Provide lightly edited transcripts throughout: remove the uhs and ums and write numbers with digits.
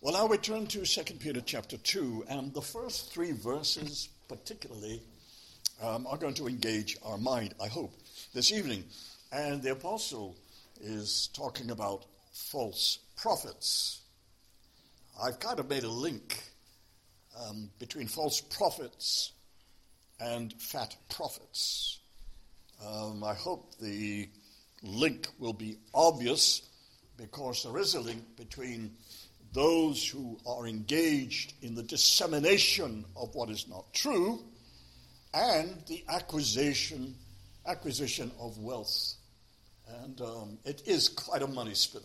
Well, now we turn to 2 Peter chapter 2, and the first three verses particularly are going to engage our mind, I hope, this evening. And the apostle is talking about false prophets. I've kind of made a link between false prophets and fat prophets. I hope the link will be obvious, because there is a link between those who are engaged in the dissemination of what is not true and the acquisition of wealth. And it is quite a money spinner.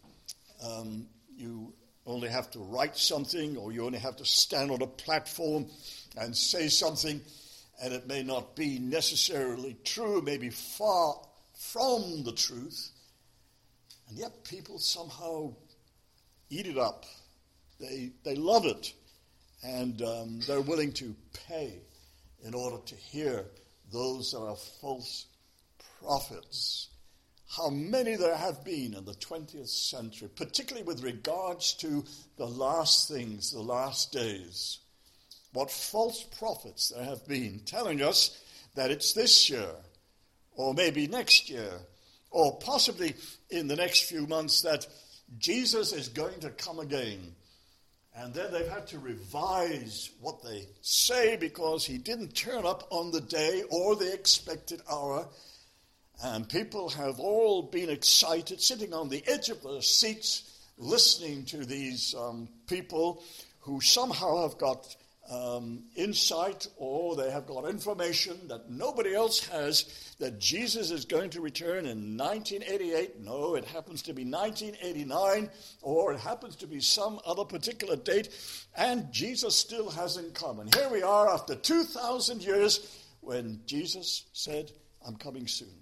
You only have to write something, or you only have to stand on a platform and say something, and it may not be necessarily true, it may be far from the truth, and yet people somehow eat it up. They love it, and they're willing to pay in order to hear those that are false prophets. How many there have been in the 20th century, particularly with regards to the last things, the last days. What false prophets there have been, telling us that it's this year, or maybe next year, or possibly in the next few months, that Jesus is going to come again. And then they've had to revise what they say, because he didn't turn up on the day or the expected hour. And people have all been excited, sitting on the edge of their seats, listening to these people who somehow have got insight, or they have got information that nobody else has, that Jesus is going to return in 1988. No, it happens to be 1989, or it happens to be some other particular date, and Jesus still hasn't come. And here we are after 2,000 years when Jesus said, "I'm coming soon."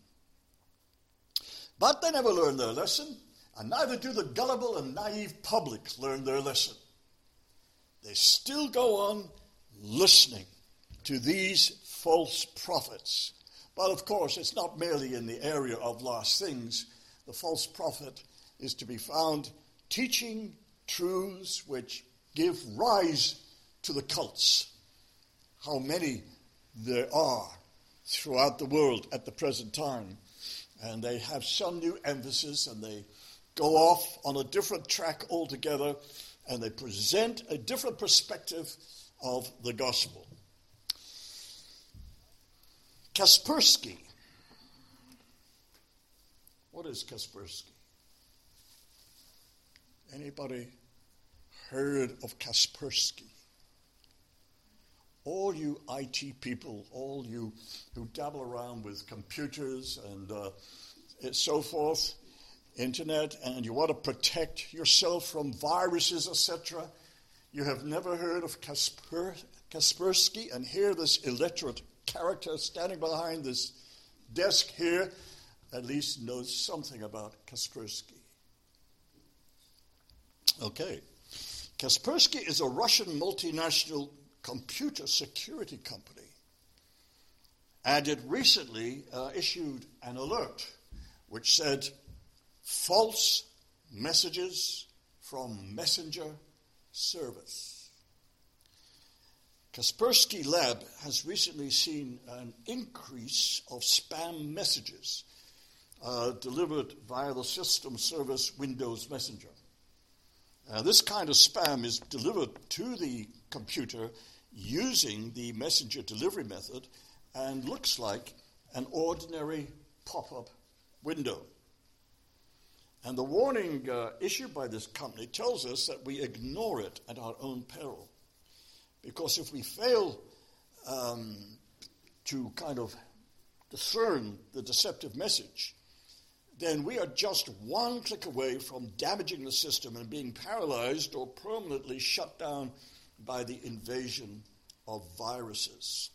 But they never learn their lesson, and neither do the gullible and naive public learn their lesson. They still go on listening to these false prophets. But of course, it's not merely in the area of last things. The false prophet is to be found teaching truths which give rise to the cults. How many there are throughout the world at the present time. And they have some new emphasis, and they go off on a different track altogether, and they present a different perspective of the gospel. Kaspersky. What is Kaspersky? Anybody heard of Kaspersky? All you IT people, all you who dabble around with computers and so forth, internet, and you want to protect yourself from viruses, etc., you have never heard of Kaspersky, and here this illiterate character standing behind this desk here at least knows something about Kaspersky. Okay. Kaspersky is a Russian multinational computer security company, and it recently issued an alert which said false messages from messenger service. Kaspersky Lab has recently seen an increase of spam messages delivered via the system service Windows Messenger. This kind of spam is delivered to the computer using the messenger delivery method and looks like an ordinary pop-up window. And the warning issued by this company tells us that we ignore it at our own peril. Because if we fail to kind of discern the deceptive message, then we are just one click away from damaging the system and being paralyzed or permanently shut down by the invasion of viruses.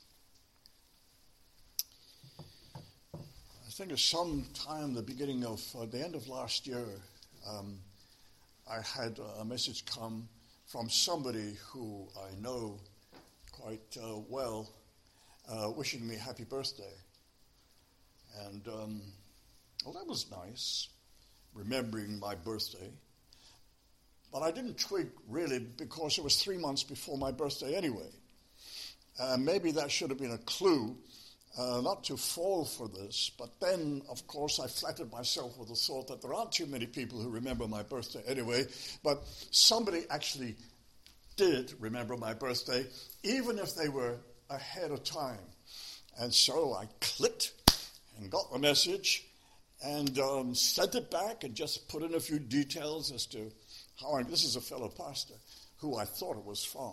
I think at some time, the beginning of the end of last year, I had a message come from somebody who I know quite well, wishing me happy birthday. And, well, that was nice, remembering my birthday. But I didn't twig, really, because it was 3 months before my birthday anyway. Maybe that should have been a clue not to fall for this. But then, of course, I flattered myself with the thought that there aren't too many people who remember my birthday anyway. But somebody actually did remember my birthday, even if they were ahead of time. And so I clicked and got the message and sent it back and just put in a few details as to how this is a fellow pastor who I thought it was from.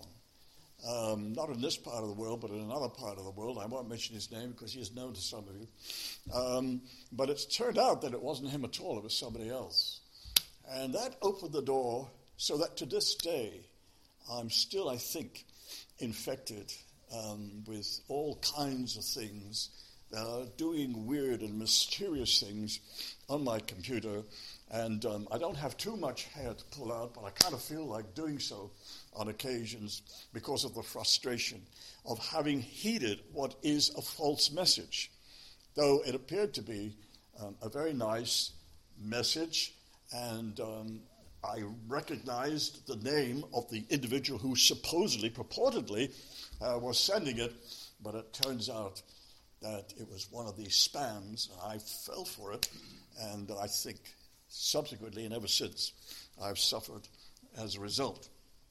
Not in this part of the world, but in another part of the world. I won't mention his name because he is known to some of you. But it's turned out that it wasn't him at all. It was somebody else. And that opened the door so that to this day, I'm still, I think, infected with all kinds of things that are doing weird and mysterious things on my computer. And I don't have too much hair to pull out, but I kind of feel like doing so on occasions because of the frustration of having heeded what is a false message, though it appeared to be a very nice message, and I recognized the name of the individual who supposedly, purportedly, was sending it, but it turns out that it was one of these spams, and I fell for it, and I think subsequently and ever since I've suffered as a result.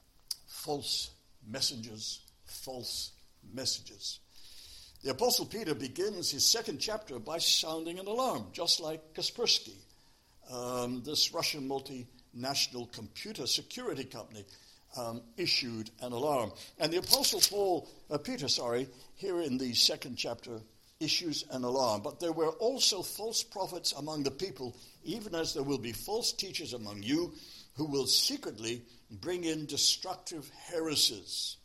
False messengers, false messages. The Apostle Peter begins his second chapter by sounding an alarm, just like Kaspersky, this Russian multinational computer security company issued an alarm. And the Apostle Peter, here in the second chapter, issues an alarm. But there were also false prophets among the people, even as there will be false teachers among you, who will secretly bring in destructive heresies.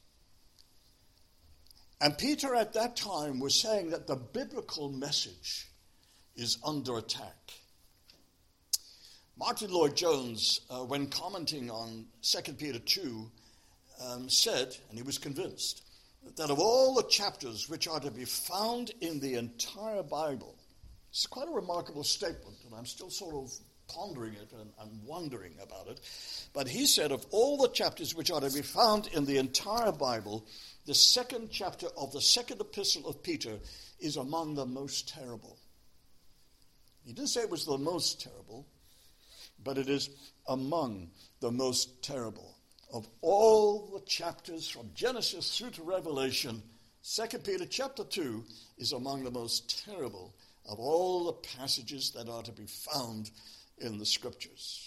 And Peter at that time was saying that the biblical message is under attack. Martin Lloyd-Jones, when commenting on 2 Peter 2, said, and he was convinced, that of all the chapters which are to be found in the entire Bible, it's quite a remarkable statement, and I'm still sort of pondering it and wondering about it. But he said, of all the chapters which are to be found in the entire Bible, the second chapter of the second epistle of Peter is among the most terrible. He didn't say it was the most terrible, but it is among the most terrible. Of all the chapters from Genesis through to Revelation, 2 Peter chapter 2 is among the most terrible of all the passages that are to be found in the Scriptures.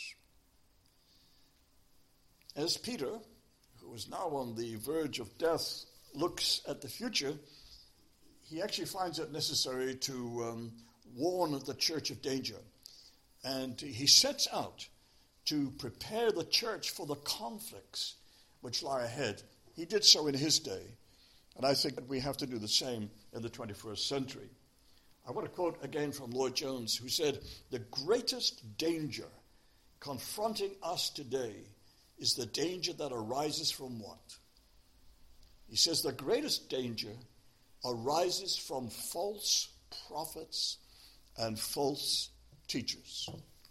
As Peter, who is now on the verge of death, looks at the future, he actually finds it necessary to warn the church of danger. And he sets out to prepare the church for the conflicts which lie ahead. He did so in his day, and I think that we have to do the same in the 21st century. I want to quote again from Lloyd-Jones, who said, the greatest danger confronting us today is the danger that arises from what? He says the greatest danger arises from false prophets and false teachers.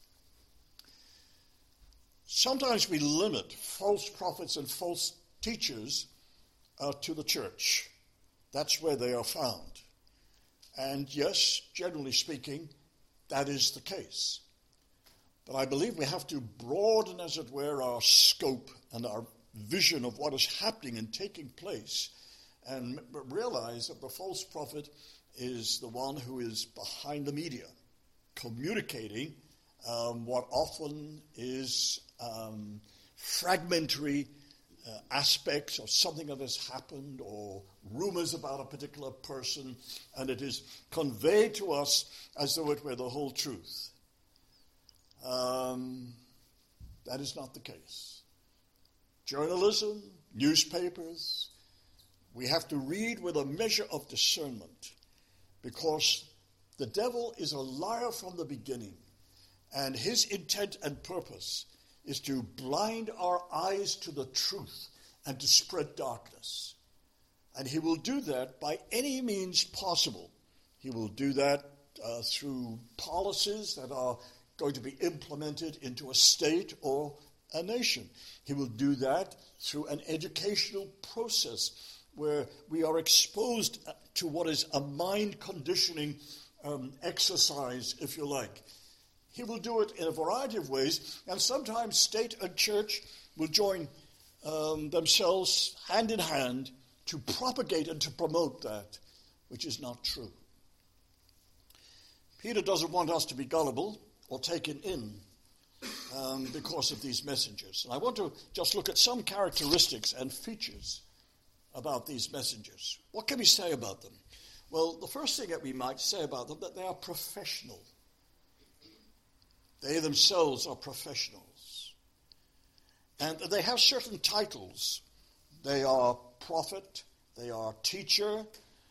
Sometimes we limit false prophets and false teachers to the church. That's where they are found. And yes, generally speaking, that is the case. But I believe we have to broaden, as it were, our scope and our vision of what is happening and taking place, and realize that the false prophet is the one who is behind the media, communicating what often is fragmentary aspects of something that has happened or rumors about a particular person, and it is conveyed to us as though it were the whole truth. That is not the case. Journalism, newspapers, we have to read with a measure of discernment, because the devil is a liar from the beginning, and his intent and purpose is to blind our eyes to the truth and to spread darkness. And he will do that by any means possible. He will do that through policies that are going to be implemented into a state or a nation. He will do that through an educational process where we are exposed to what is a mind conditioning exercise, if you like. He will do it in a variety of ways, and sometimes state and church will join themselves hand in hand to propagate and to promote that, which is not true. Peter doesn't want us to be gullible or taken in because of these messengers. And I want to just look at some characteristics and features about these messengers. What can we say about them? Well, the first thing that we might say about them, that they are professional. They themselves are professionals. And they have certain titles. They are prophet, they are teacher.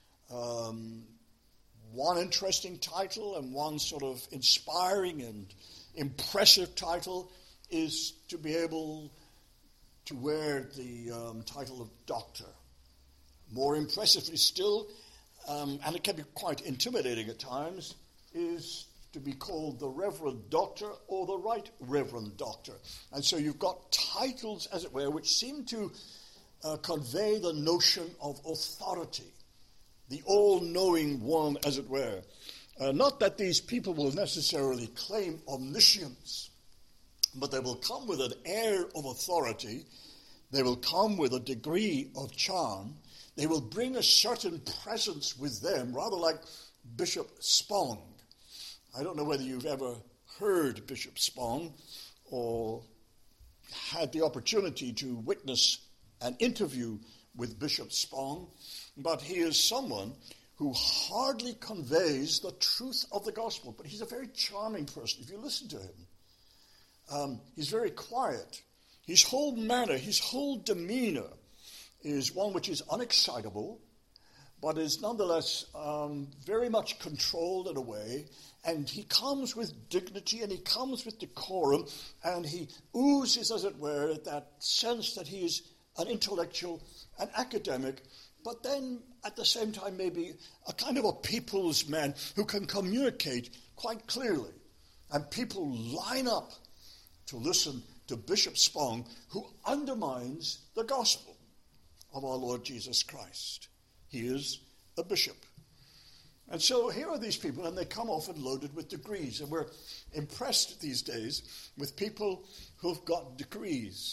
One interesting title and one sort of inspiring and impressive title is to be able to wear the title of doctor. More impressively still, and it can be quite intimidating at times, is to be called the Reverend Doctor or the Right Reverend Doctor. And so you've got titles, as it were, which seem to convey the notion of authority, the all-knowing one, as it were. Not that these people will necessarily claim omniscience, but they will come with an air of authority. They will come with a degree of charm. They will bring a certain presence with them, rather like Bishop Spong. I don't know whether you've ever heard Bishop Spong or had the opportunity to witness an interview with Bishop Spong, but he is someone who hardly conveys the truth of the gospel. But he's a very charming person if you listen to him. He's very quiet. His whole manner, his whole demeanor is one which is unexcitable, but is nonetheless very much controlled in a way. And he comes with dignity and he comes with decorum, and he oozes, as it were, that sense that he is an intellectual, an academic, but then at the same time maybe a kind of a people's man who can communicate quite clearly. And people line up to listen to Bishop Spong, who undermines the gospel of our Lord Jesus Christ. He is a bishop. And so here are these people, and they come often loaded with degrees. And we're impressed these days with people who've got degrees.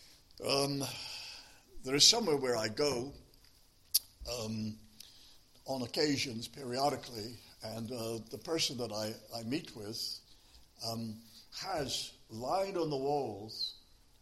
There is somewhere where I go on occasions, periodically, and the person that I meet with has lined on the walls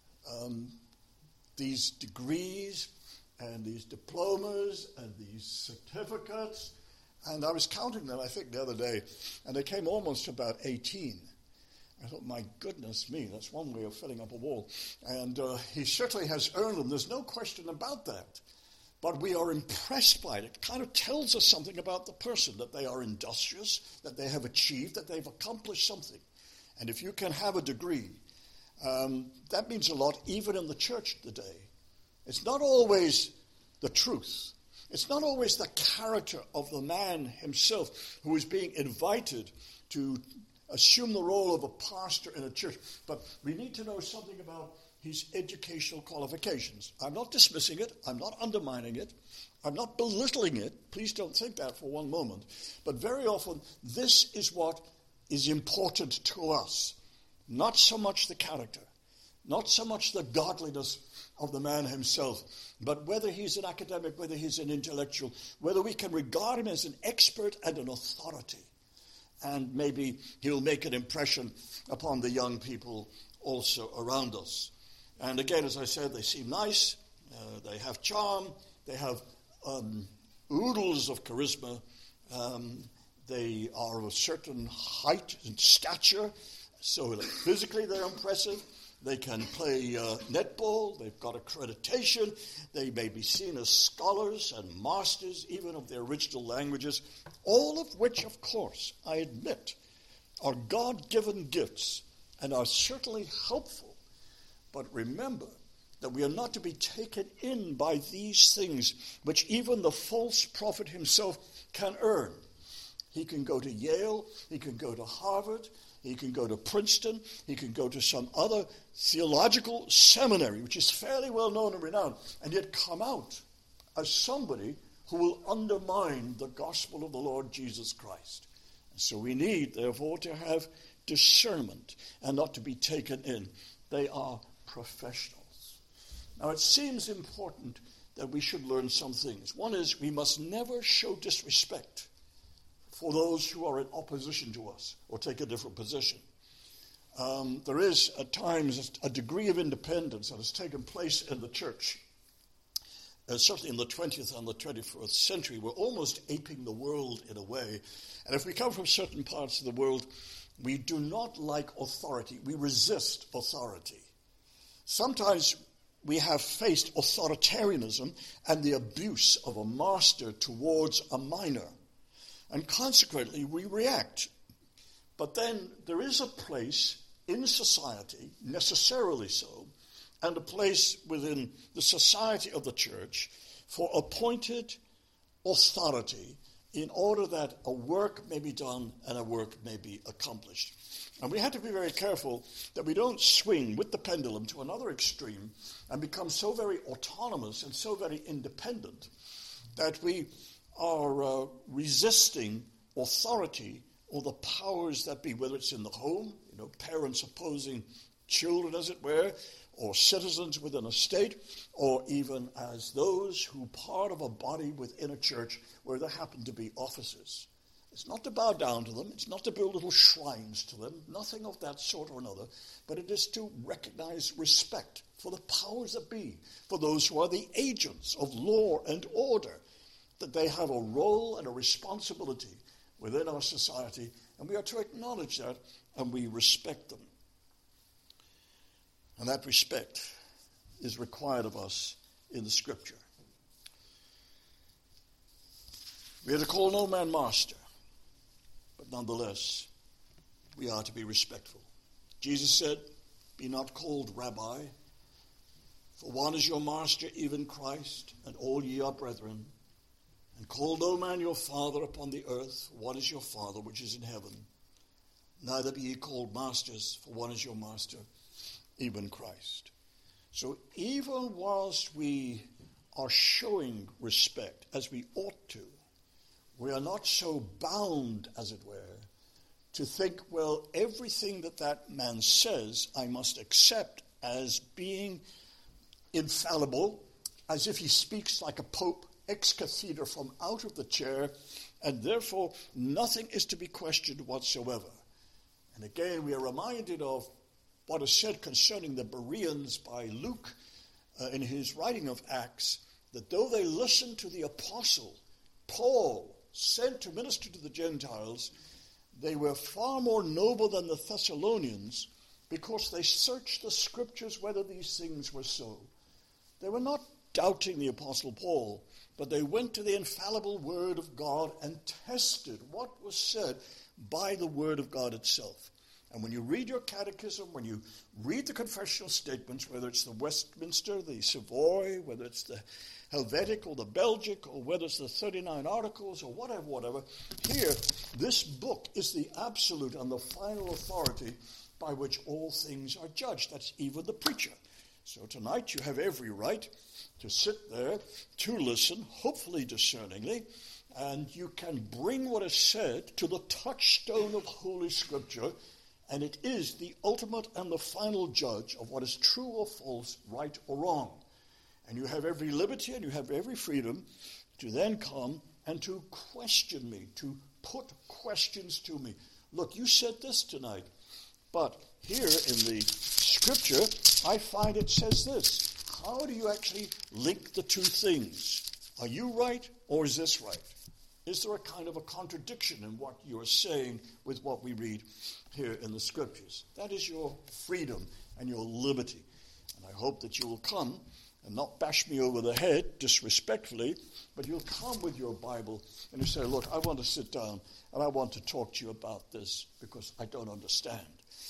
these degrees and these diplomas and these certificates. And I was counting them, I think, the other day, and they came almost to about 18. I thought, my goodness me, that's one way of filling up a wall. And he certainly has earned them. There's no question about that. But we are impressed by it. It kind of tells us something about the person, that they are industrious, that they have achieved, that they've accomplished something. And if you can have a degree, that means a lot even in the church today. It's not always the truth. It's not always the character of the man himself who is being invited to assume the role of a pastor in a church. But we need to know something about his educational qualifications. I'm not dismissing it. I'm not undermining it. I'm not belittling it. Please don't think that for one moment. But very often, this is what is important to us. Not so much the character, not so much the godliness of the man himself, but whether he's an academic, whether he's an intellectual, whether we can regard him as an expert and an authority. And maybe he'll make an impression upon the young people also around us. And again, as I said, they seem nice, they have charm, they have oodles of charisma, they are of a certain height and stature, so physically they're impressive. They can play netball, they've got accreditation, they may be seen as scholars and masters even of their original languages, all of which, of course, I admit, are God-given gifts and are certainly helpful. But remember that we are not to be taken in by these things which even the false prophet himself can earn. He can go to Yale, he can go to Harvard, he can go to Princeton, he can go to some other theological seminary, which is fairly well known and renowned, and yet come out as somebody who will undermine the gospel of the Lord Jesus Christ. And so we need, therefore, to have discernment and not to be taken in. They are professionals. Now, it seems important that we should learn some things. One is we must never show disrespect for those who are in opposition to us or take a different position. There is at times a degree of independence that has taken place in the church. Certainly in the 20th and the 21st century, we're almost aping the world in a way. And if we come from certain parts of the world, we do not like authority. We resist authority. Sometimes we have faced authoritarianism and the abuse of a master towards a minor. And consequently, we react. But then there is a place in society, necessarily so, and a place within the society of the church for appointed authority in order that a work may be done and a work may be accomplished. And we have to be very careful that we don't swing with the pendulum to another extreme and become so very autonomous and so very independent that we are resisting authority or the powers that be, whether it's in the home, parents opposing children, as it were, or citizens within a state, or even as those who part of a body within a church where there happen to be officers. It's not to bow down to them, it's not to build little shrines to them, nothing of that sort or another, but it is to recognize respect for the powers that be, for those who are the agents of law and order, that they have a role and a responsibility within our society, and we are to acknowledge that, and we respect them. And that respect is required of us in the Scripture. We are to call no man master, but nonetheless, we are to be respectful. Jesus said, "Be not called rabbi, for one is your master, even Christ, and all ye are brethren. And call no man your father upon the earth, for one is your Father which is in heaven. Neither be ye called masters, for one is your master, even Christ." So even whilst we are showing respect, as we ought to, we are not so bound, as it were, to think, well, everything that man says I must accept as being infallible, as if he speaks like a pope ex cathedra from out of the chair, and therefore nothing is to be questioned whatsoever. And again, we are reminded of what is said concerning the Bereans by Luke in his writing of Acts, that though they listened to the apostle Paul, sent to minister to the Gentiles, they were far more noble than the Thessalonians because they searched the Scriptures whether these things were so. They were not doubting the apostle Paul, but they went to the infallible Word of God and tested what was said by the Word of God itself. And when you read your catechism, when you read the confessional statements, whether it's the Westminster, the Savoy, whether it's the Helvetic or the Belgic, or whether it's the 39 Articles or whatever, here, this book is the absolute and the final authority by which all things are judged. That's even the preacher. So tonight you have every right to sit there, to listen, hopefully discerningly, and you can bring what is said to the touchstone of Holy Scripture, and it is the ultimate and the final judge of what is true or false, right or wrong. And you have every liberty and you have every freedom to then come and to question me, to put questions to me. Look, you said this tonight, but here in the Scripture, I find it says this. How do you actually link the two things? Are you right or is this right? Is there a kind of a contradiction in what you are saying with what we read here in the Scriptures? That is your freedom and your liberty. And I hope that you will come and not bash me over the head disrespectfully, but you'll come with your Bible and you say, look, I want to sit down and I want to talk to you about this because I don't understand.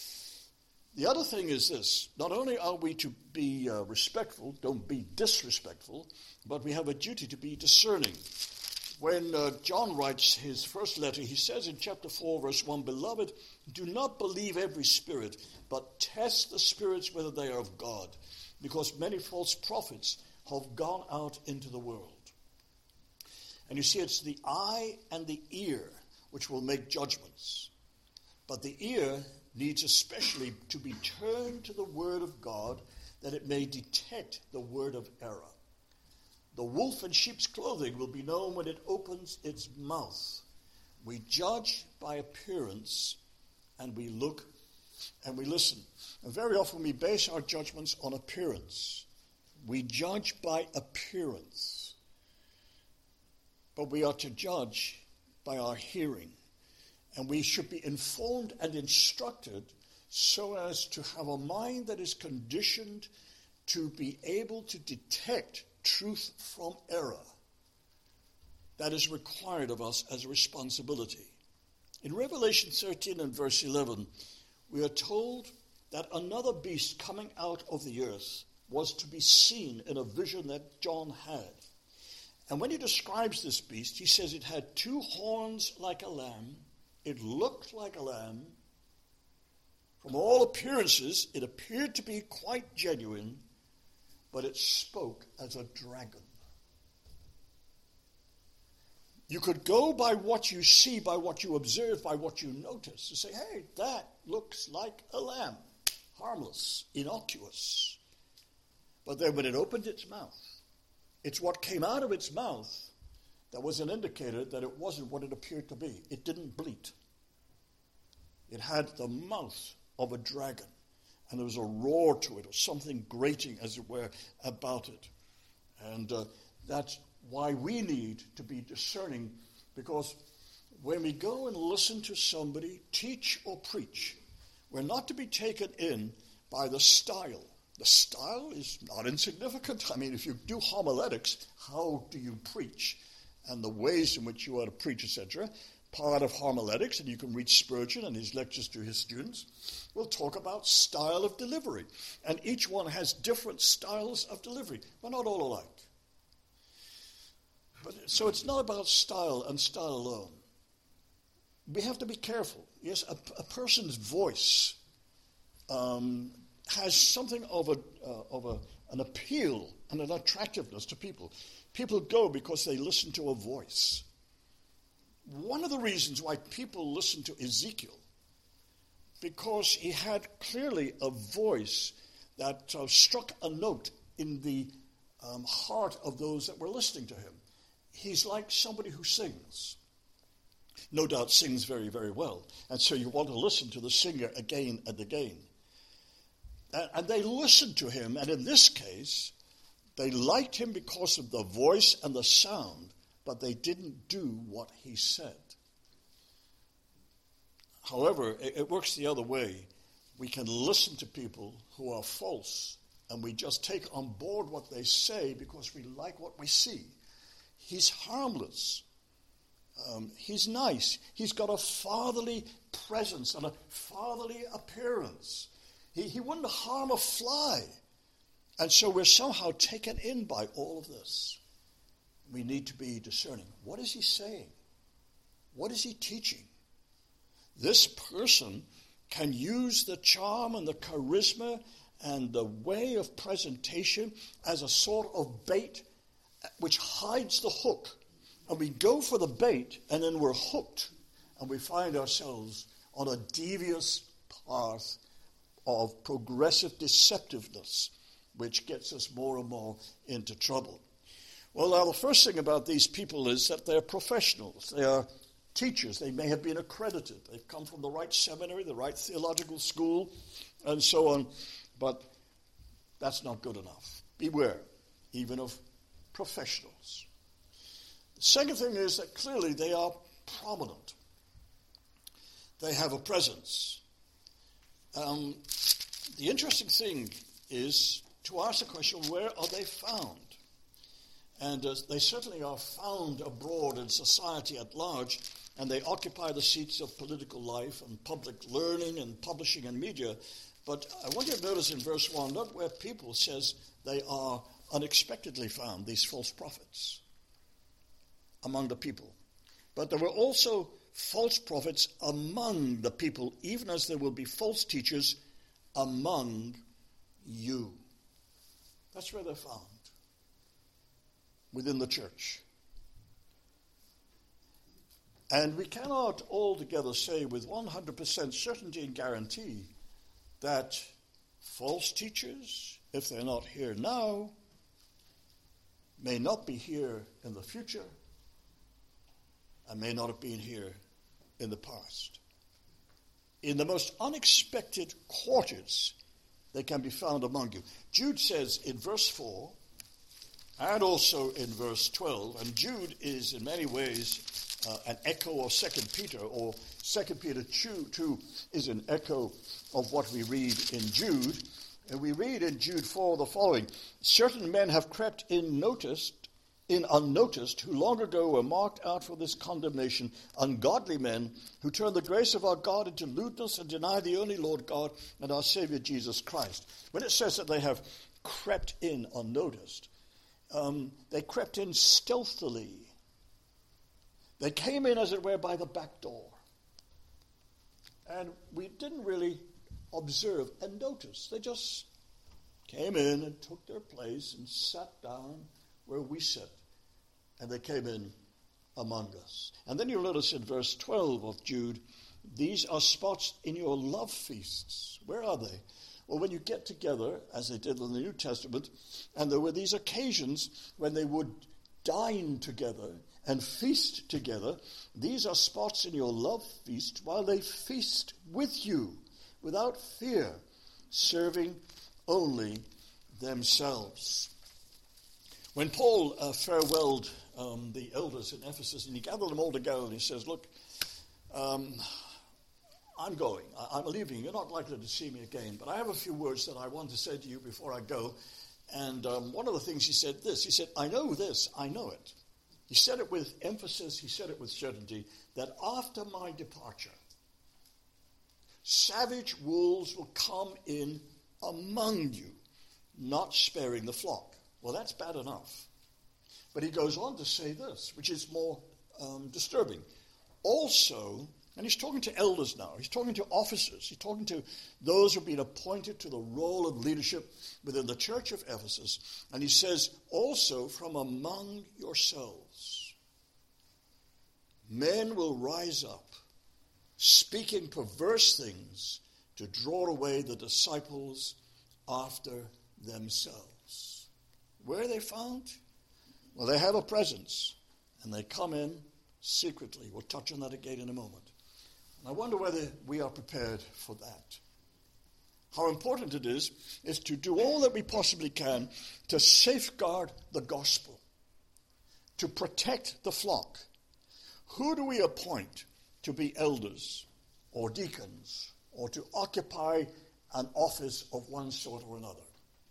The other thing is this. Not only are we to be respectful, don't be disrespectful, but we have a duty to be discerning. When John writes his first letter, he says in chapter 4, verse 1, "Beloved, do not believe every spirit, but test the spirits whether they are of God, because many false prophets have gone out into the world." And you see, it's the eye and the ear which will make judgments. But the ear needs especially to be turned to the word of God, that it may detect the word of error. The wolf in sheep's clothing will be known when it opens its mouth. We judge by appearance, and we look and we listen. And very often we base our judgments on appearance. We judge by appearance. But we are to judge by our hearing. And we should be informed and instructed so as to have a mind that is conditioned to be able to detect truth from error. That is required of us as a responsibility. In Revelation 13 and verse 11, we are told that another beast coming out of the earth was to be seen in a vision that John had. And when he describes this beast, he says it had 2 horns like a lamb. It looked like a lamb. From all appearances, it appeared to be quite genuine, but it spoke as a dragon. You could go by what you see, by what you observe, by what you notice, and say, hey, that looks like a lamb. Harmless, innocuous. But then when it opened its mouth, it's what came out of its mouth that was an indicator that it wasn't what it appeared to be. It didn't bleat. It had the mouth of a dragon, and there was a roar to it, or something grating, as it were, about it. And that's why we need to be discerning, because when we go and listen to somebody teach or preach, we're not to be taken in by the style. The style is not insignificant. I mean, if you do homiletics, how do you preach? And the ways in which you are to preach, etc. Part of homiletics, and you can read Spurgeon and his lectures to his students, will talk about style of delivery. And each one has different styles of delivery. We're not all alike. So it's not about style and style alone. We have to be careful. Yes, a person's voice has something of an appeal and an attractiveness to people. People go because they listen to a voice. One of the reasons why people listen to Ezekiel, because he had clearly a voice that struck a note in the heart of those that were listening to him. He's like somebody who sings. No doubt sings very, very well. And so you want to listen to the singer again and again. And they listened to him, and in this case, they liked him because of the voice and the sound, but they didn't do what he said. However, it works the other way. We can listen to people who are false, and we just take on board what they say because we like what we see. He's harmless. He's nice. He's got a fatherly presence and a fatherly appearance. He wouldn't harm a fly. And so we're somehow taken in by all of this. We need to be discerning. What is he saying? What is he teaching? This person can use the charm and the charisma and the way of presentation as a sort of bait which hides the hook. And we go for the bait, and then we're hooked, and we find ourselves on a devious path of progressive deceptiveness, which gets us more and more into trouble. Well, now, the first thing about these people is that they're professionals. They are teachers. They may have been accredited. They've come from the right seminary, the right theological school, and so on. But that's not good enough. Beware, even of professionals. The second thing is that clearly they are prominent. They have a presence. The interesting thing is to ask the question, where are they found? And they certainly are found abroad in society at large, and they occupy the seats of political life and public learning and publishing and media. But I want you to notice in verse 1, look where people says they are unexpectedly found, these false prophets. among the people. But there were also false prophets among the people, even as there will be false teachers among you. That's where they're found, within the church. And we cannot altogether say with 100% certainty and guarantee that false teachers, if they're not here now, may not be here in the future and may not have been here in the past. In the most unexpected quarters, they can be found among you. Jude says in verse 4 and also in verse 12, and Jude is in many ways an echo of 2 Peter, or 2 Peter 2 is an echo of what we read in Jude. And we read in Jude 4 the following: certain men have crept in unnoticed, who long ago were marked out for this condemnation, ungodly men who turn the grace of our God into lewdness and deny the only Lord God and our Savior Jesus Christ. When it says that they have crept in unnoticed, they crept in stealthily. They came in, as it were, by the back door. And we didn't really observe and notice. They just came in and took their place and sat down where we sit. And they came in among us. And then you'll notice in verse 12 of Jude, these are spots in your love feasts. Where are they? Well, when you get together, as they did in the New Testament, and there were these occasions when they would dine together and feast together, these are spots in your love feast while they feast with you without fear, serving only themselves. When Paul farewelled the elders in Ephesus, and he gathered them all together, and he says, look, I'm going. I'm leaving. You're not likely to see me again, but I have a few words that I want to say to you before I go. And one of the things he said this. He said, I know this. I know it. He said it with emphasis. He said it with certainty, that after my departure, savage wolves will come in among you, not sparing the flock. Well, that's bad enough. But he goes on to say this, which is more disturbing. Also, and he's talking to elders now, he's talking to officers, he's talking to those who have been appointed to the role of leadership within the church of Ephesus, and he says, also from among yourselves, men will rise up, speaking perverse things to draw away the disciples after themselves. Where are they found? Well, they have a presence, and they come in secretly. We'll touch on that again in a moment. And I wonder whether we are prepared for that. How important it is to do all that we possibly can to safeguard the gospel, to protect the flock. Who do we appoint to be elders or deacons or to occupy an office of one sort or another?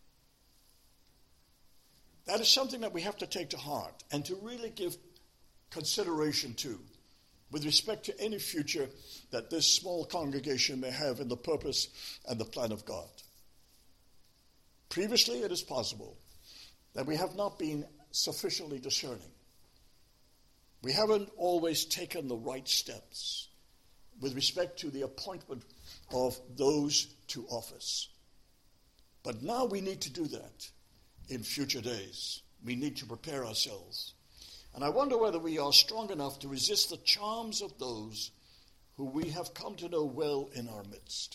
That is something that we have to take to heart and to really give consideration to with respect to any future that this small congregation may have in the purpose and the plan of God. Previously, it is possible that we have not been sufficiently discerning. We haven't always taken the right steps with respect to the appointment of those to office. But now we need to do that in future days. We need to prepare ourselves. And I wonder whether we are strong enough to resist the charms of those who we have come to know well in our midst.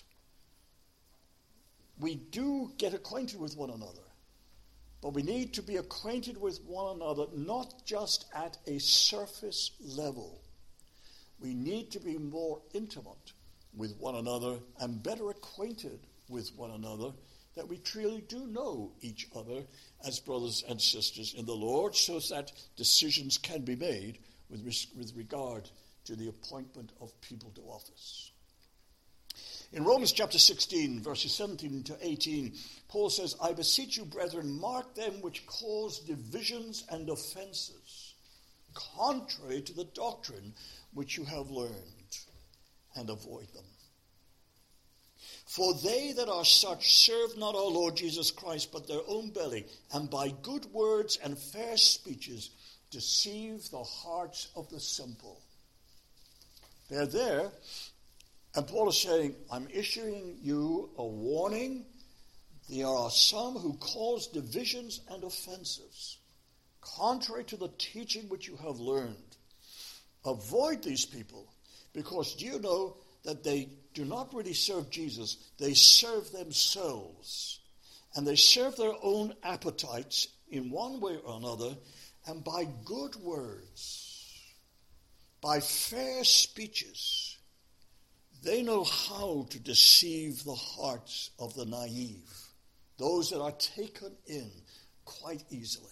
We do get acquainted with one another, but we need to be acquainted with one another not just at a surface level. We need to be more intimate with one another and better acquainted with one another, that we truly do know each other as brothers and sisters in the Lord, so that decisions can be made with regard to the appointment of people to office. In Romans chapter 16, verses 17 to 18, Paul says, I beseech you, brethren, mark them which cause divisions and offenses, contrary to the doctrine which you have learned, and avoid them. For they that are such serve not our Lord Jesus Christ, but their own belly, and by good words and fair speeches deceive the hearts of the simple. They're there, and Paul is saying, I'm issuing you a warning. There are some who cause divisions and offenses, contrary to the teaching which you have learned. Avoid these people, because do you know that they do not really serve Jesus, they serve themselves. And they serve their own appetites in one way or another, and by good words, by fair speeches, they know how to deceive the hearts of the naive, those that are taken in quite easily.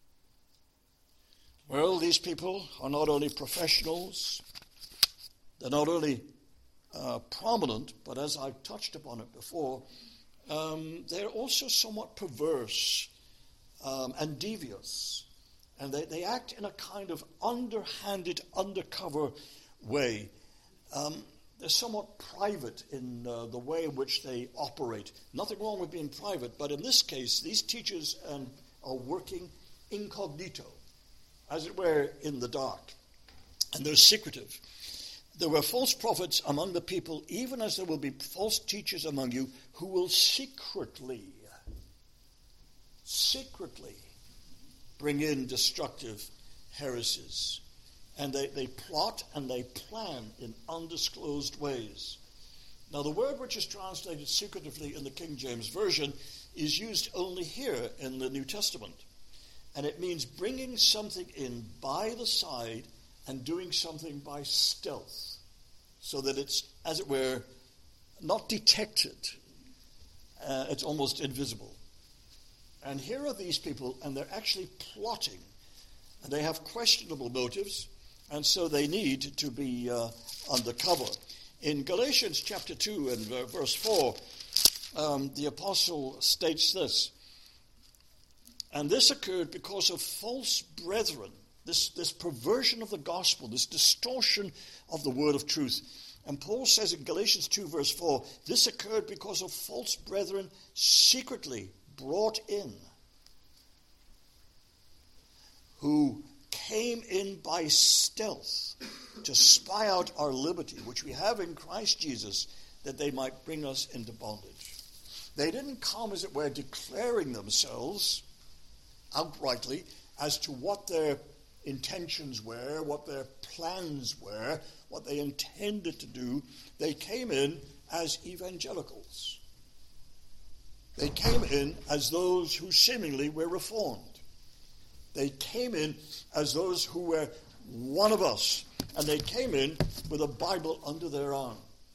Well, these people are not only professionals, they're not only prominent, but as I've touched upon it before, they're also somewhat perverse and devious. And they act in a kind of underhanded, undercover way. They're somewhat private in the way in which they operate. Nothing wrong with being private, but in this case, these teachers are working incognito, as it were, in the dark. And they're secretive. There were false prophets among the people, even as there will be false teachers among you who will secretly bring in destructive heresies. And they plot and they plan in undisclosed ways. Now, the word which is translated secretively in the King James Version is used only here in the New Testament. And it means bringing something in by the side and doing something by stealth, so that it's, as it were, not detected. It's almost invisible. And here are these people, and they're actually plotting. And they have questionable motives, and so they need to be undercover. In Galatians chapter 2 and verse 4, the apostle states this, and this occurred because of false brethren, this perversion of the gospel, this distortion of the word of truth. And Paul says in Galatians 2 verse 4, this occurred because of false brethren secretly brought in, who came in by stealth to spy out our liberty, which we have in Christ Jesus, that they might bring us into bondage. They didn't come, as it were, declaring themselves outrightly as to what their intentions were, what their plans were, what they intended to do. They came in as evangelicals. They came in as those who seemingly were reformed. They came in as those who were one of us, and they came in with a Bible under their arm.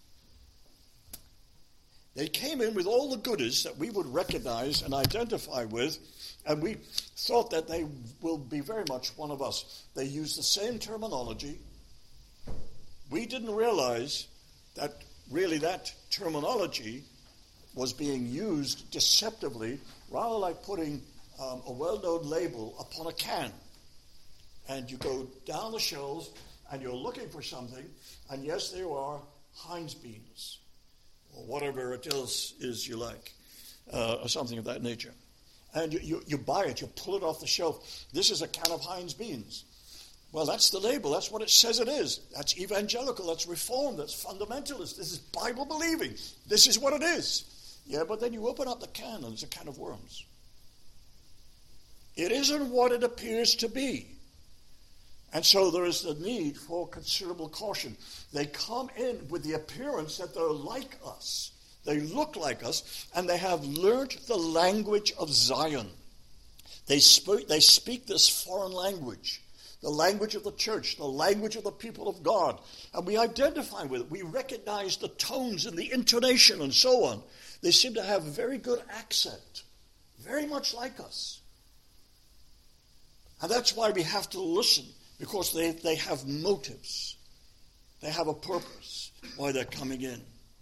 They came in with all the goodies that we would recognize and identify with, and we thought that they will be very much one of us. They used the same terminology. We didn't realize that really that terminology was being used deceptively, rather like putting a well-known label upon a can. And you go down the shelves and you're looking for something, and yes, there are Heinz beans, or whatever it is you like, or something of that nature. And you buy it, you pull it off the shelf. This is a can of Heinz beans. Well, that's the label. That's what it says it is. That's evangelical. That's reformed. That's fundamentalist. This is Bible believing. This is what it is. Yeah, but then you open up the can and it's a can of worms. It isn't what it appears to be. And so there is the need for considerable caution. They come in with the appearance that they're like us. They look like us, and they have learnt the language of Zion. They speak this foreign language, the language of the church, the language of the people of God. And we identify with it. We recognize the tones and the intonation and so on. They seem to have a very good accent, very much like us. And that's why we have to listen, because they have motives. They have a purpose why they're coming in.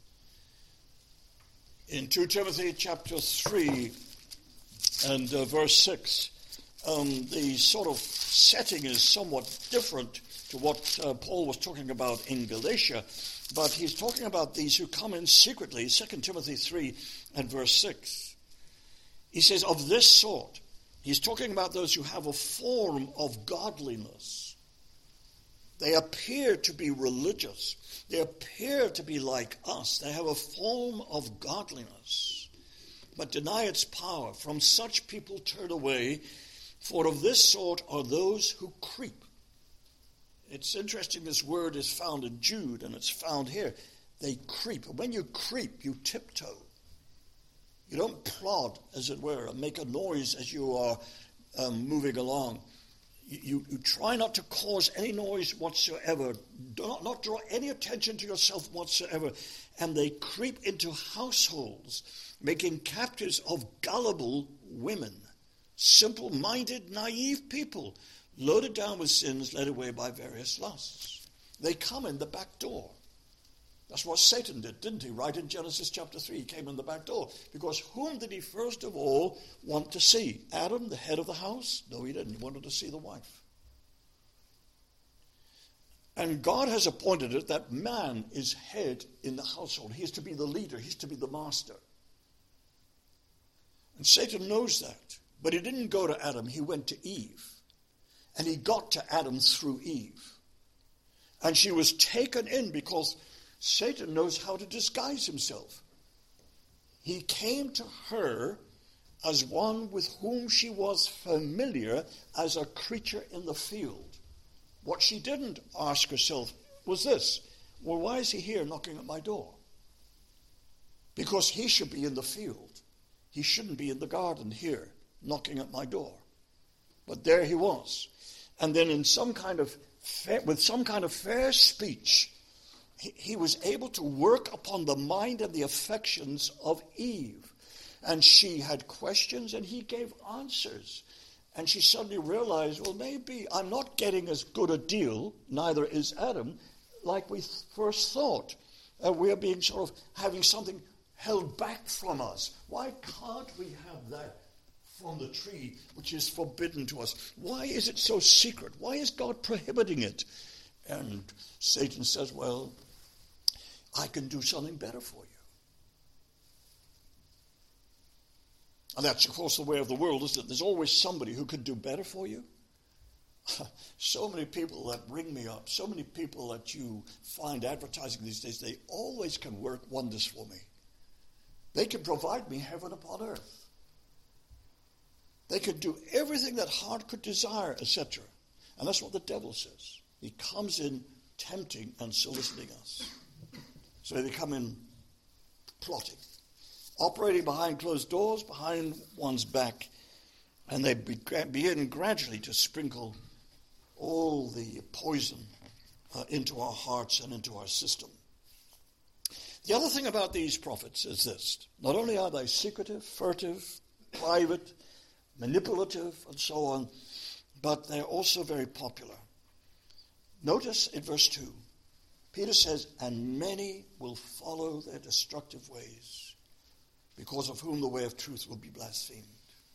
In 2 Timothy chapter 3 and verse 6, the sort of setting is somewhat different to what Paul was talking about in Galatia, but he's talking about these who come in secretly. 2 Timothy 3 and verse 6. He says, of this sort, He's talking about those who have a form of godliness. They appear to be religious. They appear to be like us. They have a form of godliness, but deny its power. From such people turn away, for of this sort are those who creep. It's interesting, this word is found in Jude, and it's found here. They creep. And when you creep, you tiptoe. You don't plod, as it were, and make a noise as you are moving along. You try not to cause any noise whatsoever. Do not draw any attention to yourself whatsoever. And they creep into households, making captives of gullible women, simple-minded, naive people, loaded down with sins, led away by various lusts. They come in the back door. That's what Satan did, didn't he? Right in Genesis chapter 3, he came in the back door. Because whom did he first of all want to see? Adam, the head of the house? No, he didn't. He wanted to see the wife. And God has appointed it that man is head in the household. He is to be the leader. He is to be the master. And Satan knows that. But he didn't go to Adam. He went to Eve. And he got to Adam through Eve. And she was taken in because Satan knows how to disguise himself. He came to her as one with whom she was familiar as a creature in the field. What she didn't ask herself was this: well, why is he here knocking at my door? Because he should be in the field. He shouldn't be in the garden here knocking at my door. But there he was. And then with some kind of fair speech, he was able to work upon the mind and the affections of Eve. And she had questions and he gave answers. And she suddenly realized, well, maybe I'm not getting as good a deal, neither is Adam, like we first thought. We're being sort of having something held back from us. Why can't we have that from the tree which is forbidden to us? Why is it so secret? Why is God prohibiting it? And Satan says, well, I can do something better for you. And that's, of course, the way of the world, is that there's always somebody who can do better for you. So many people that ring me up, so many people that you find advertising these days, they always can work wonders for me. They can provide me heaven upon earth. They could do everything that heart could desire, etc. And that's what the devil says. He comes in tempting and soliciting us. So they come in plotting, operating behind closed doors, behind one's back, and they begin gradually to sprinkle all the poison into our hearts and into our system. The other thing about these prophets is this: not only are they secretive, furtive, private, manipulative, and so on, but they're also very popular. Notice in verse 2, Peter says, and many will follow their destructive ways, because of whom the way of truth will be blasphemed.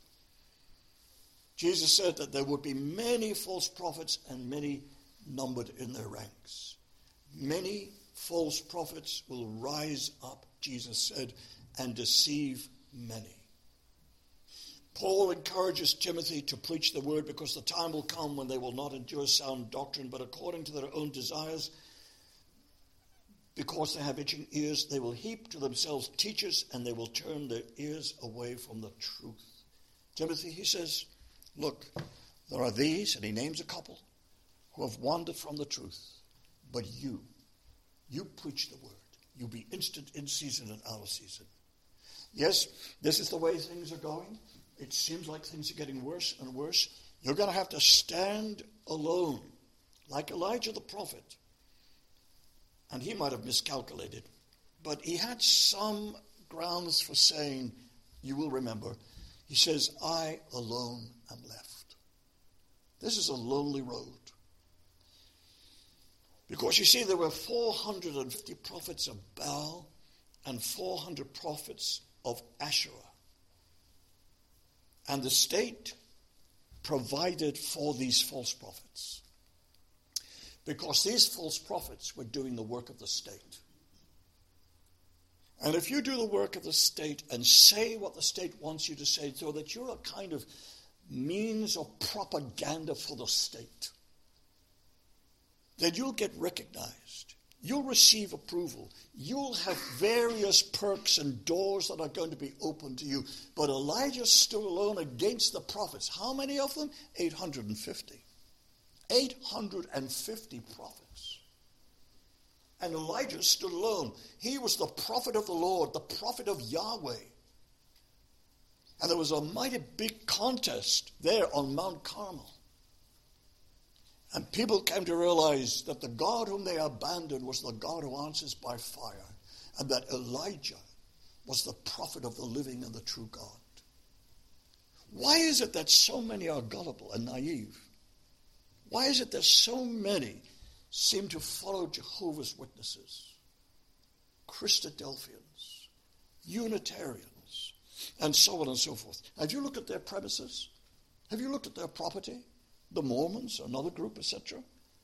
Jesus said that there would be many false prophets and many numbered in their ranks. Many false prophets will rise up, Jesus said, and deceive many. Paul encourages Timothy to preach the word, because the time will come when they will not endure sound doctrine, but according to their own desires, because they have itching ears, they will heap to themselves teachers, and they will turn their ears away from the truth. Timothy, he says, look, there are these, and he names a couple, who have wandered from the truth. But you preach the word. You be instant in season and out of season. Yes, this is the way things are going. It seems like things are getting worse and worse. You're going to have to stand alone, like Elijah the prophet. And he might have miscalculated, but he had some grounds for saying, you will remember, he says, I alone am left. This is a lonely road. Because you see, there were 450 prophets of Baal and 400 prophets of Asherah. And the state provided for these false prophets, because these false prophets were doing the work of the state. And if you do the work of the state and say what the state wants you to say, so that you're a kind of means of propaganda for the state, then you'll get recognized. You'll receive approval. You'll have various perks and doors that are going to be open to you. But Elijah stood alone against the prophets. How many of them? 850. 850 prophets. And Elijah stood alone. He was the prophet of the Lord, the prophet of Yahweh. And there was a mighty big contest there on Mount Carmel. And people came to realize that the God whom they abandoned was the God who answers by fire, and that Elijah was the prophet of the living and the true God. Why is it that so many are gullible and naive? Why is it that so many seem to follow Jehovah's Witnesses, Christadelphians, Unitarians, and so on and so forth? Have you looked at their premises? Have you looked at their property? The Mormons, another group, etc.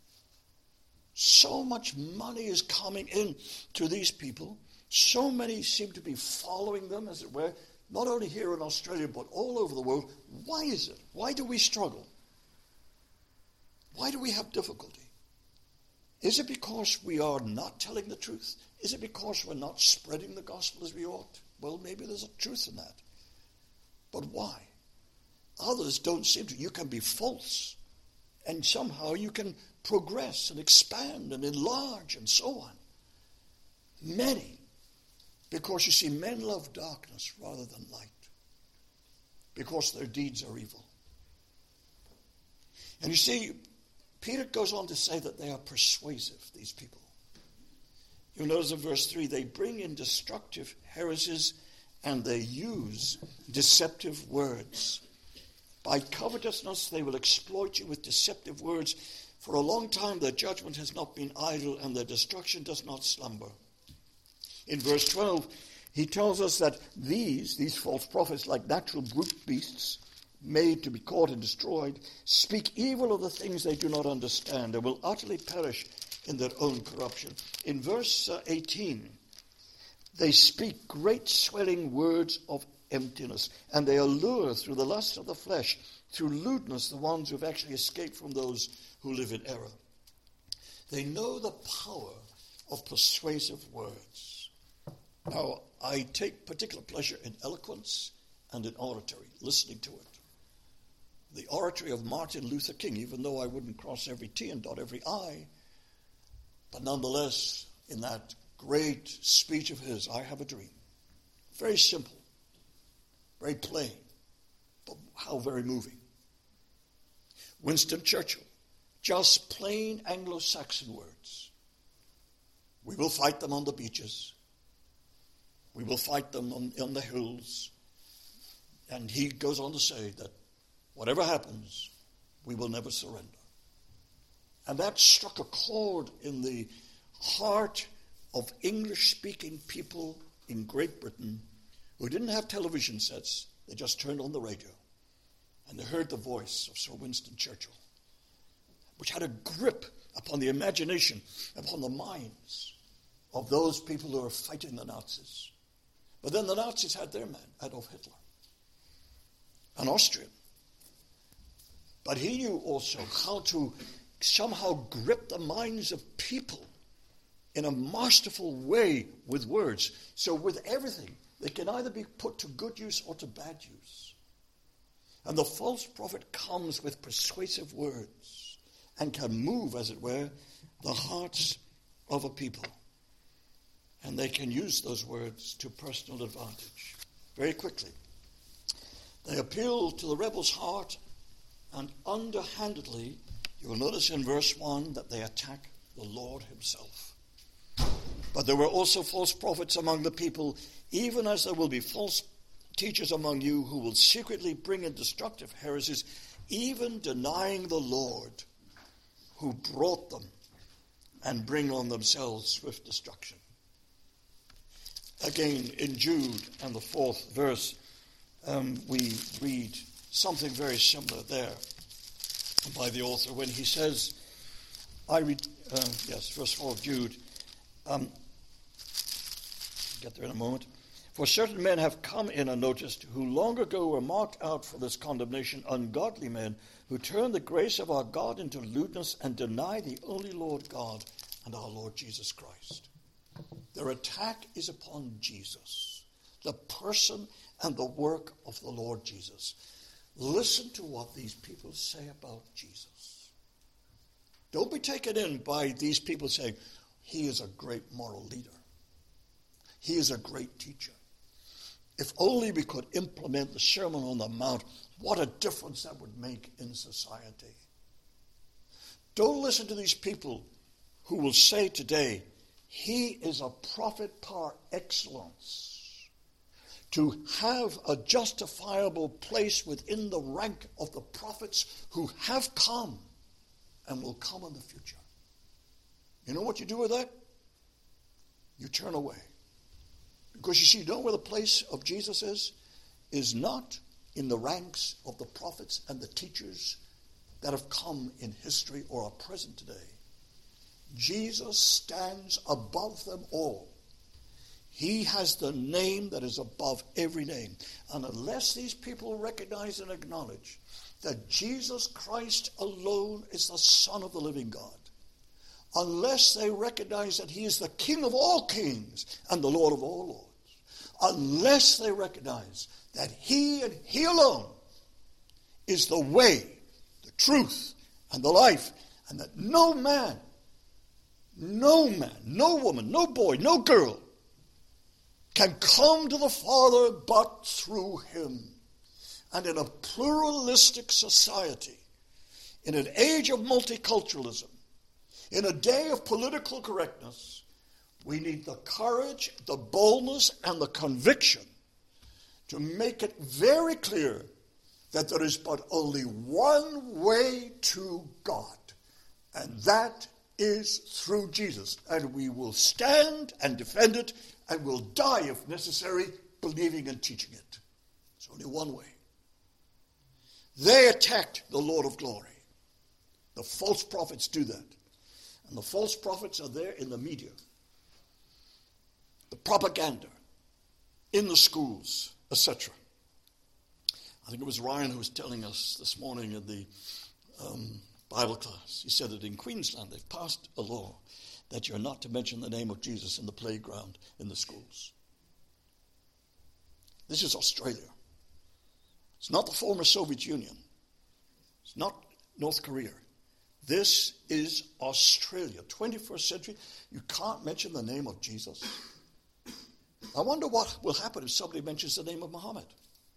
So much money is coming in to these people. So many seem to be following them, as it were, not only here in Australia, but all over the world. Why is it? Why do we struggle? Why do we have difficulty? Is it because we are not telling the truth? Is it because we're not spreading the gospel as we ought? Well, maybe there's a truth in that. But why? Others don't seem to. You can be false, and somehow you can progress and expand and enlarge and so on. Many, because you see, men love darkness rather than light, because their deeds are evil. And you see, Peter goes on to say that they are persuasive, these people. You notice in verse 3, they bring in destructive heresies and they use deceptive words. By covetousness they will exploit you with deceptive words. For a long time their judgment has not been idle, and their destruction does not slumber. In verse 12, he tells us that these false prophets, like natural brute beasts, made to be caught and destroyed, speak evil of the things they do not understand, and will utterly perish in their own corruption. In verse 18, they speak great swelling words of emptiness, and they allure through the lust of the flesh, through lewdness, the ones who have actually escaped from those who live in error. They know the power of persuasive words. Now, I take particular pleasure in eloquence and in oratory, listening to it. The oratory of Martin Luther King, even though I wouldn't cross every T and dot every I, but nonetheless, in that great speech of his, I Have a Dream. Very simple. Very plain, but how very moving. Winston Churchill, just plain Anglo-Saxon words. We will fight them on the beaches. We will fight them on the hills. And he goes on to say that whatever happens, we will never surrender. And that struck a chord in the heart of English-speaking people in Great Britain who didn't have television sets. They just turned on the radio, and they heard the voice of Sir Winston Churchill, which had a grip upon the imagination, upon the minds of those people who were fighting the Nazis. But then the Nazis had their man, Adolf Hitler, an Austrian. But he knew also how to somehow grip the minds of people in a masterful way with words. So with everything, they can either be put to good use or to bad use. And the false prophet comes with persuasive words and can move, as it were, the hearts of a people. And they can use those words to personal advantage. Very quickly, they appeal to the rebel's heart, and underhandedly, you will notice in verse 1 that they attack the Lord himself. But there were also false prophets among the people, even as there will be false teachers among you who will secretly bring in destructive heresies, even denying the Lord who brought them, and bring on themselves swift destruction. Again, in Jude and the 4th verse, we read something very similar there by the author when he says, verse 4 of Jude, get there in a moment. For certain men have come in unnoticed, who long ago were marked out for this condemnation, ungodly men, who turn the grace of our God into lewdness and deny the only Lord God and our Lord Jesus Christ. Their attack is upon Jesus, the person and the work of the Lord Jesus. Listen to what these people say about Jesus. Don't be taken in by these people saying, he is a great moral leader. He is a great teacher. If only we could implement the Sermon on the Mount, what a difference that would make in society. Don't listen to these people who will say today, he is a prophet par excellence. To have a justifiable place within the rank of the prophets who have come and will come in the future. You know what you do with that? You turn away. Because you see, you know where the place of Jesus is not in the ranks of the prophets and the teachers that have come in history or are present today. Jesus stands above them all. He has the name that is above every name. And unless these people recognize and acknowledge that Jesus Christ alone is the Son of the living God, unless they recognize that he is the King of all kings and the Lord of all lords, unless they recognize that he and he alone is the way, the truth, and the life, and that no man, no woman, no boy, no girl can come to the Father but through him. And in a pluralistic society, in an age of multiculturalism, in a day of political correctness, we need the courage, the boldness, and the conviction to make it very clear that there is but only one way to God, and that is through Jesus. And we will stand and defend it, and will die if necessary, believing and teaching it. There's only one way. They attacked the Lord of glory. The false prophets do that. And the false prophets are there in the media, the propaganda, in the schools, etc. I think it was Ryan who was telling us this morning in the Bible class. He said that in Queensland they've passed a law that you're not to mention the name of Jesus in the playground in the schools. This is Australia. It's not the former Soviet Union. It's not North Korea. This is Australia, 21st century. You can't mention the name of Jesus. I wonder what will happen if somebody mentions the name of Muhammad.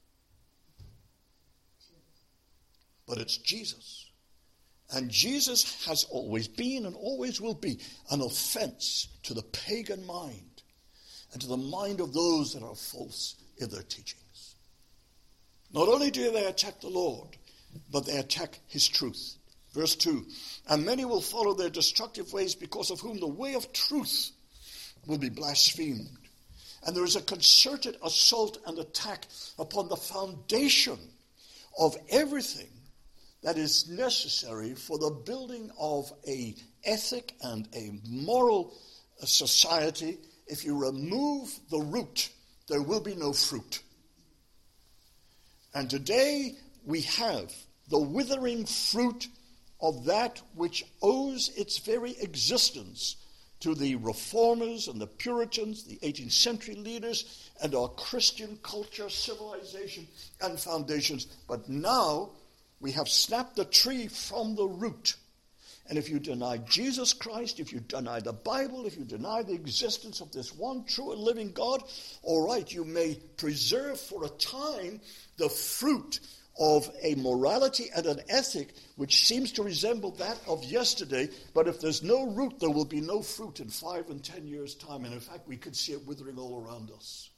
But it's Jesus. And Jesus has always been and always will be an offense to the pagan mind and to the mind of those that are false in their teachings. Not only do they attack the Lord, but they attack his truth. Verse 2, and many will follow their destructive ways, because of whom the way of truth will be blasphemed. And there is a concerted assault and attack upon the foundation of everything that is necessary for the building of an ethic and a moral society. If you remove the root, there will be no fruit. And today we have the withering fruit of that which owes its very existence to the reformers and the Puritans, the 18th century leaders, and our Christian culture, civilization, and foundations. But now we have snapped the tree from the root. And if you deny Jesus Christ, if you deny the Bible, if you deny the existence of this one true and living God, all right, you may preserve for a time the fruit of a morality and an ethic which seems to resemble that of yesterday, but if there's no root, there will be no fruit in 5 and 10 years' time. And in fact, we could see it withering all around us.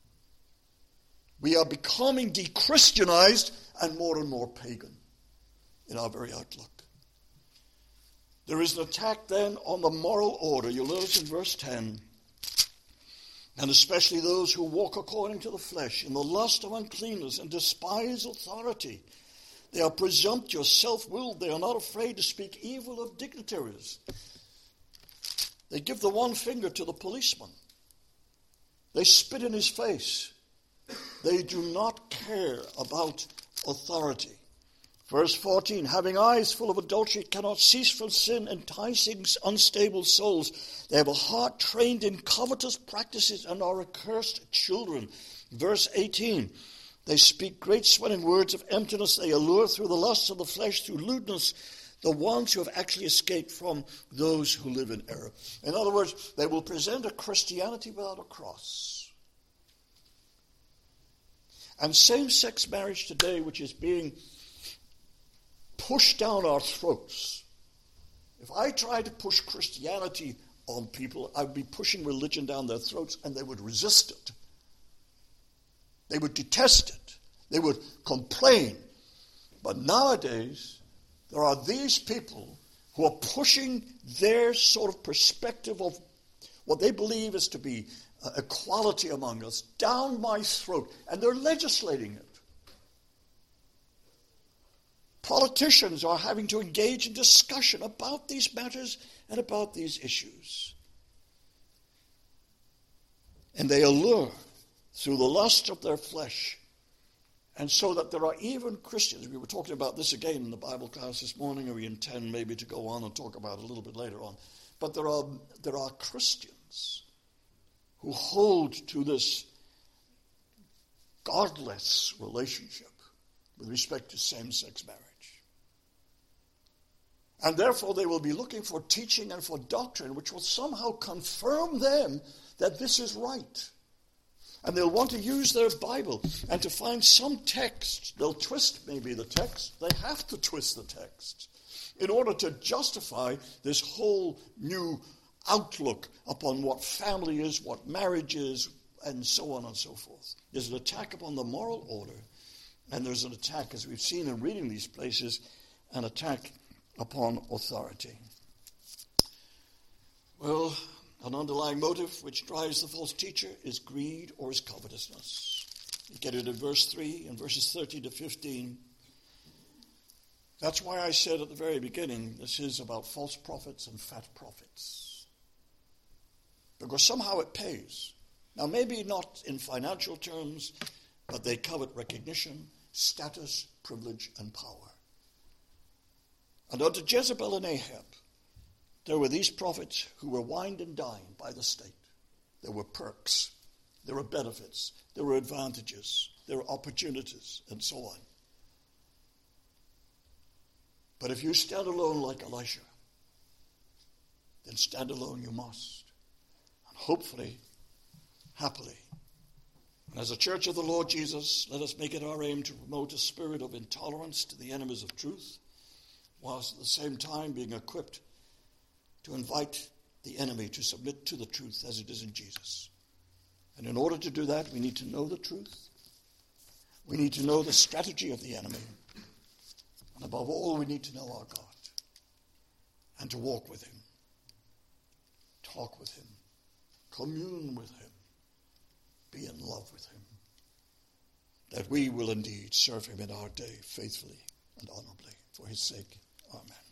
We are becoming de-Christianized and more pagan in our very outlook. There is an attack then on the moral order. You'll notice in verse 10, and especially those who walk according to the flesh, in the lust of uncleanness, and despise authority. They are presumptuous, self-willed. They are not afraid to speak evil of dignitaries. They give the one finger to the policeman. They spit in his face. They do not care about authority. Verse 14, having eyes full of adultery, cannot cease from sin, enticing unstable souls. They have a heart trained in covetous practices and are accursed children. Verse 18, they speak great swelling words of emptiness. They allure through the lusts of the flesh, through lewdness, the ones who have actually escaped from those who live in error. In other words, they will present a Christianity without a cross. And same-sex marriage today, which is being pushed down our throats. If I tried to push Christianity on people, I would be pushing religion down their throats, and they would resist it. They would detest it. They would complain. But nowadays, there are these people who are pushing their sort of perspective of what they believe is to be equality among us down my throat, and they're legislating it. Politicians are having to engage in discussion about these matters and about these issues. And they allure through the lust of their flesh. And so that there are even Christians, we were talking about this again in the Bible class this morning, and we intend maybe to go on and talk about it a little bit later on. But there are Christians who hold to this godless relationship with respect to same-sex marriage. And therefore they will be looking for teaching and for doctrine which will somehow confirm them that this is right. And they'll want to use their Bible and to find some text. They'll twist maybe the text. They have to twist the text in order to justify this whole new outlook upon what family is, what marriage is, and so on and so forth. There's an attack upon the moral order, and there's an attack, as we've seen in reading these places, an attack upon authority. Well, an underlying motive which drives the false teacher is greed or is covetousness. You get it in verse 3 and verses 13 to 15. That's why I said at the very beginning, this is about false prophets and fat prophets. Because somehow it pays. Now, maybe not in financial terms, but they covet recognition, status, privilege, and power. And under Jezebel and Ahab, there were these prophets who were wined and dined by the state. There were perks, there were benefits, there were advantages, there were opportunities, and so on. But if you stand alone like Elisha, then stand alone you must. And hopefully, happily. And as a church of the Lord Jesus, let us make it our aim to promote a spirit of intolerance to the enemies of truth, whilst at the same time being equipped to invite the enemy to submit to the truth as it is in Jesus. And in order to do that, we need to know the truth. We need to know the strategy of the enemy. And above all, we need to know our God and to walk with him, talk with him, commune with him, be in love with him, that we will indeed serve him in our day faithfully and honorably for his sake. Amen.